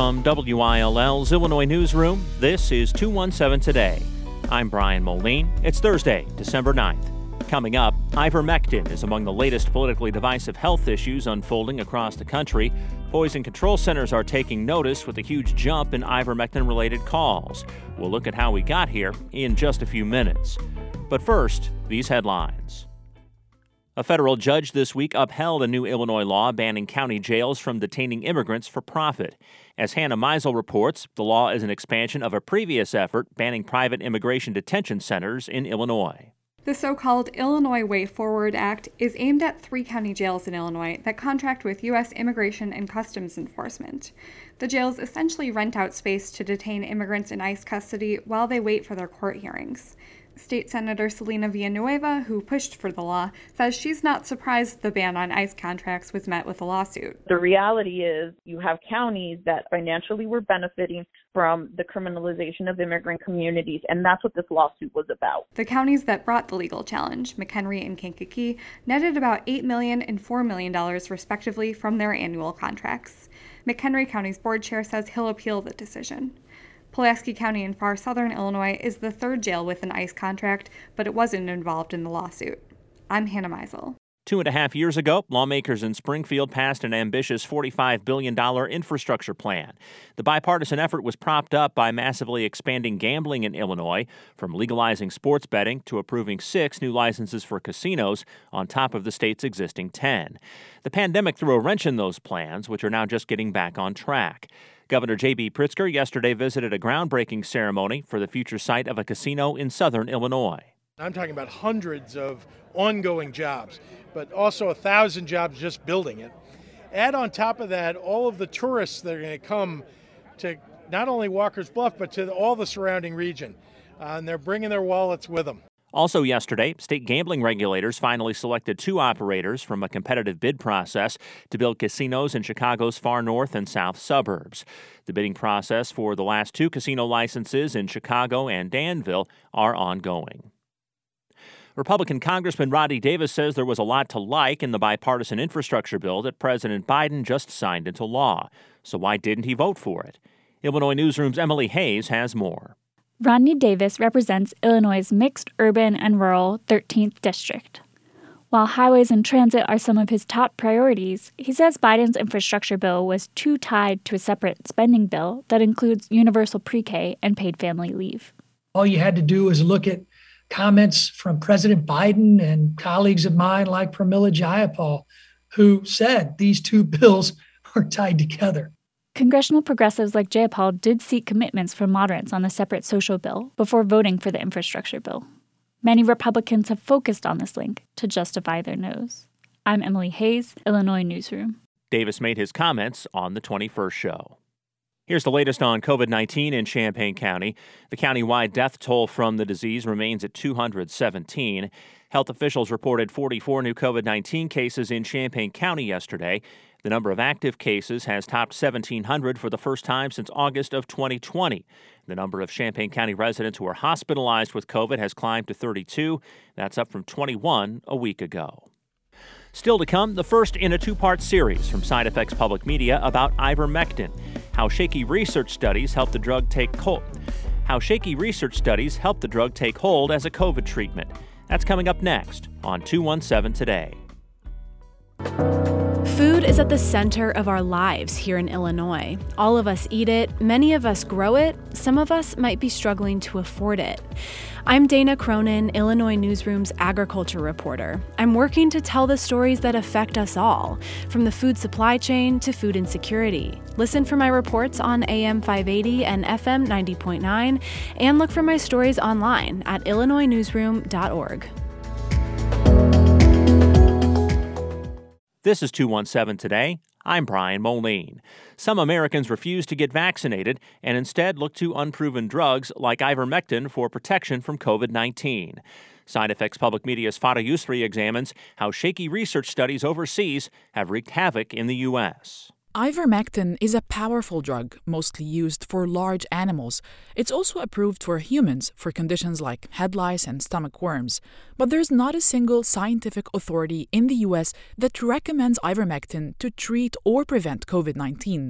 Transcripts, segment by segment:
From WILL's Illinois Newsroom, this is 217 Today. I'm Brian Moline. It's Thursday, December 9th. Coming up, ivermectin is among the latest politically divisive health issues unfolding across the country. Poison control centers are taking notice with a huge jump in ivermectin-related calls. We'll look at how we got here in just a few minutes. But first, these headlines. A federal judge this week upheld a new Illinois law banning county jails from detaining immigrants for profit. As Hannah Meisel reports, the law is an expansion of a previous effort banning private immigration detention centers in Illinois. The so-called Illinois Way Forward Act is aimed at 3 county jails in Illinois that contract with U.S. Immigration and Customs Enforcement. The jails essentially rent out space to detain immigrants in ICE custody while they wait for their court hearings. State Senator Selena Villanueva, who pushed for the law, says she's not surprised the ban on ICE contracts was met with a lawsuit. The reality is you have counties that financially were benefiting from the criminalization of immigrant communities, and that's what this lawsuit was about. The counties that brought the legal challenge, McHenry and Kankakee, netted about $8 million and $4 million respectively from their annual contracts. McHenry County's board chair says he'll appeal the decision. Pulaski County in far southern Illinois is the 3rd jail with an ICE contract, but it wasn't involved in the lawsuit. I'm Hannah Meisel. 2.5 years ago, lawmakers in Springfield passed an ambitious $45 billion infrastructure plan. The bipartisan effort was propped up by massively expanding gambling in Illinois, from legalizing sports betting to approving 6 new licenses for casinos on top of the state's existing 10. The pandemic threw a wrench in those plans, which are now just getting back on track. Governor J.B. Pritzker yesterday visited a groundbreaking ceremony for the future site of a casino in southern Illinois. I'm talking about hundreds of ongoing jobs, but also 1,000 jobs just building it. Add on top of that all of the tourists that are going to come to not only Walker's Bluff, but to all the surrounding region. And they're bringing their wallets with them. Also yesterday, state gambling regulators finally selected 2 operators from a competitive bid process to build casinos in Chicago's far north and south suburbs. The bidding process for the last 2 casino licenses in Chicago and Danville are ongoing. Republican Congressman Rodney Davis says there was a lot to like in the bipartisan infrastructure bill that President Biden just signed into law. So why didn't he vote for it? Illinois Newsroom's Emily Hayes has more. Rodney Davis represents Illinois' mixed urban and rural 13th district. While highways and transit are some of his top priorities, he says Biden's infrastructure bill was too tied to a separate spending bill that includes universal pre-K and paid family leave. All you had to do was look at comments from President Biden and colleagues of mine like Pramila Jayapal, who said these 2 bills are tied together. Congressional progressives like Jayapal did seek commitments from moderates on the separate social bill before voting for the infrastructure bill. Many Republicans have focused on this link to justify their no's. I'm Emily Hayes, Illinois Newsroom. Davis made his comments on the 21st show. Here's the latest on COVID-19 in Champaign County. The county-wide death toll from the disease remains at 217. Health officials reported 44 new COVID-19 cases in Champaign County yesterday. The number of active cases has topped 1,700 for the first time since August of 2020. The number of Champaign County residents who are hospitalized with COVID has climbed to 32. That's up from 21 a week ago. Still to come, the first in a 2-part series from Side Effects Public Media about ivermectin, how shaky research studies help the drug take hold. How shaky research studies help the drug take hold as a COVID treatment. That's coming up next on 217 Today. Food is at the center of our lives here in Illinois. All of us eat it, many of us grow it, some of us might be struggling to afford it. I'm Dana Cronin, Illinois Newsroom's agriculture reporter. I'm working to tell the stories that affect us all, from the food supply chain to food insecurity. Listen for my reports on AM 580 and FM 90.9, and look for my stories online at illinoisnewsroom.org. This is 217 Today. I'm Brian Moline. Some Americans refuse to get vaccinated and instead look to unproven drugs like ivermectin for protection from COVID-19. Side Effects Public Media's Fada Yusri examines how shaky research studies overseas have wreaked havoc in the U.S. Ivermectin is a powerful drug, mostly used for large animals. It's also approved for humans for conditions like head lice and stomach worms. But there's not a single scientific authority in the U.S. that recommends ivermectin to treat or prevent COVID-19.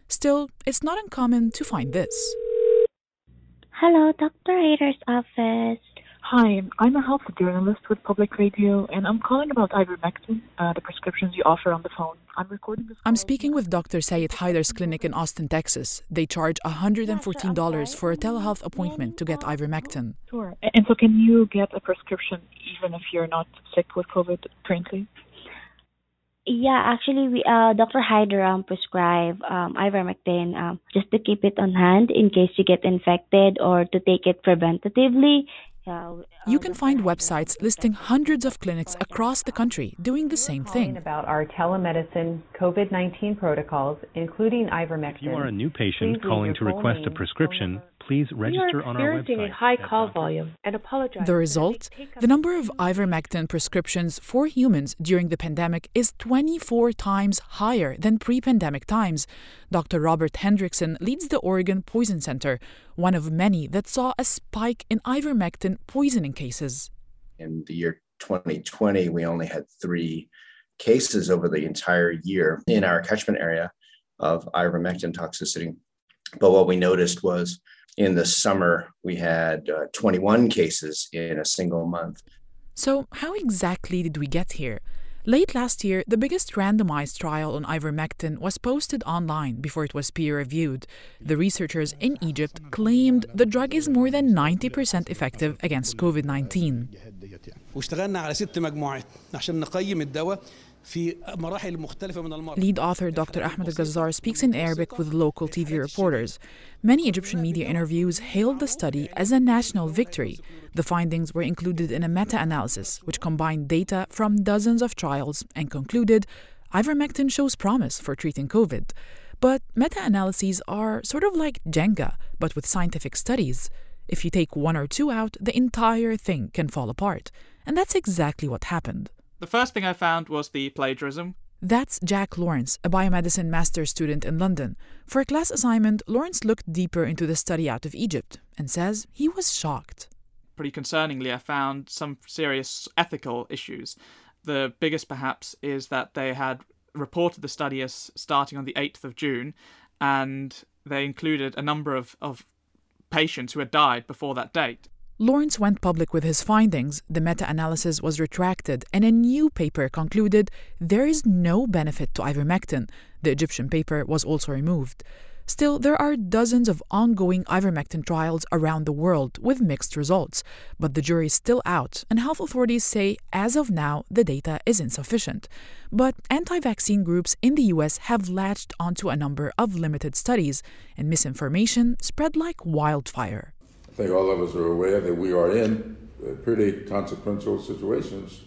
Still, it's not uncommon to find this. Hello, Dr. Hader's office. Hi, I'm a health journalist with Public Radio, and I'm calling about ivermectin, the prescriptions you offer on the phone. I'm speaking with Dr. Sayed Haider's clinic in Austin, Texas. They charge $114 for a telehealth appointment to get ivermectin. Sure. And so can you get a prescription even if you're not sick with COVID currently? Yeah, actually, Dr. Haider prescribed ivermectin just to keep it on hand in case you get infected or to take it preventatively. You can find websites listing hundreds of clinics across the country doing the same thing. About our telemedicine COVID-19 protocols, including ivermectin. If you are a new patient calling to request a prescription, please register on our website. We are experiencing a high call volume and apologize. The result? The number of ivermectin prescriptions for humans during the pandemic is 24 times higher than pre-pandemic times. Dr. Robert Hendrickson leads the Oregon Poison Center, one of many that saw a spike in ivermectin poisoning cases. In the year 2020, we only had 3 cases over the entire year in our catchment area of ivermectin toxicity. But what we noticed was in the summer, we had 21 cases in a single month. So how exactly did we get here? Late last year, the biggest randomized trial on ivermectin was posted online before it was peer-reviewed. The researchers in Egypt claimed the drug is more than 90% effective against COVID-19. Lead author Dr. Ahmed Al-Gazzar speaks in Arabic with local TV reporters. Many Egyptian media interviews hailed the study as a national victory. The findings were included in a meta-analysis which combined data from dozens of trials and concluded ivermectin shows promise for treating COVID. But meta-analyses are sort of like Jenga, but with scientific studies. If you take 1 or 2 out, the entire thing can fall apart. And that's exactly what happened. The first thing I found was the plagiarism. That's Jack Lawrence, a biomedicine master's student in London. For a class assignment, Lawrence looked deeper into the study out of Egypt and says he was shocked. Pretty concerningly, I found some serious ethical issues. The biggest, perhaps, is that they had reported the study as starting on the 8th of June, and they included a number of patients who had died before that date. Lawrence went public with his findings, the meta-analysis was retracted, and a new paper concluded there is no benefit to ivermectin. The Egyptian paper was also removed. Still, there are dozens of ongoing ivermectin trials around the world with mixed results, but the jury's still out, and health authorities say, as of now, the data is insufficient. But anti-vaccine groups in the U.S. have latched onto a number of limited studies, and misinformation spread like wildfire. I think all of us are aware that we are in pretty consequential situations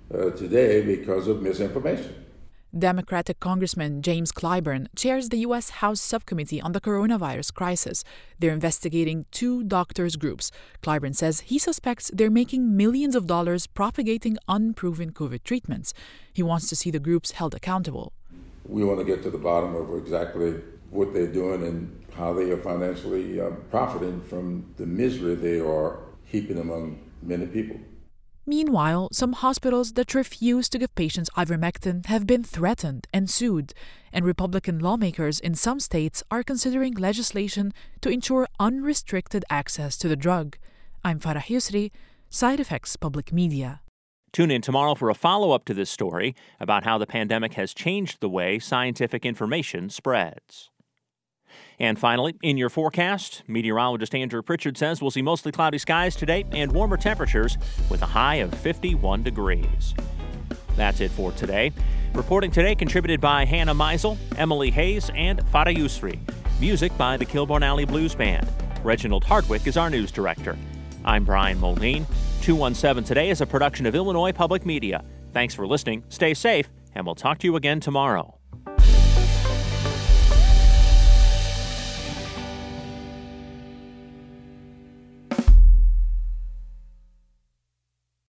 today because of misinformation. Democratic Congressman James Clyburn chairs the U.S. House Subcommittee on the Coronavirus Crisis. They're investigating 2 doctors' groups. Clyburn says he suspects they're making millions of dollars propagating unproven COVID treatments. He wants to see the groups held accountable. We want to get to the bottom of exactly what they're doing and how they are financially profiting from the misery they are heaping among many people. Meanwhile, some hospitals that refuse to give patients ivermectin have been threatened and sued, and Republican lawmakers in some states are considering legislation to ensure unrestricted access to the drug. I'm Farah Yusri, Side Effects Public Media. Tune in tomorrow for a follow-up to this story about how the pandemic has changed the way scientific information spreads. And finally, in your forecast, meteorologist Andrew Pritchard says we'll see mostly cloudy skies today and warmer temperatures with a high of 51 degrees. That's it for today. Reporting today contributed by Hannah Meisel, Emily Hayes, and Farah Yusri. Music by the Kilbourne Alley Blues Band. Reginald Hardwick is our news director. I'm Brian Moline. 217 Today is a production of Illinois Public Media. Thanks for listening, stay safe, and we'll talk to you again tomorrow.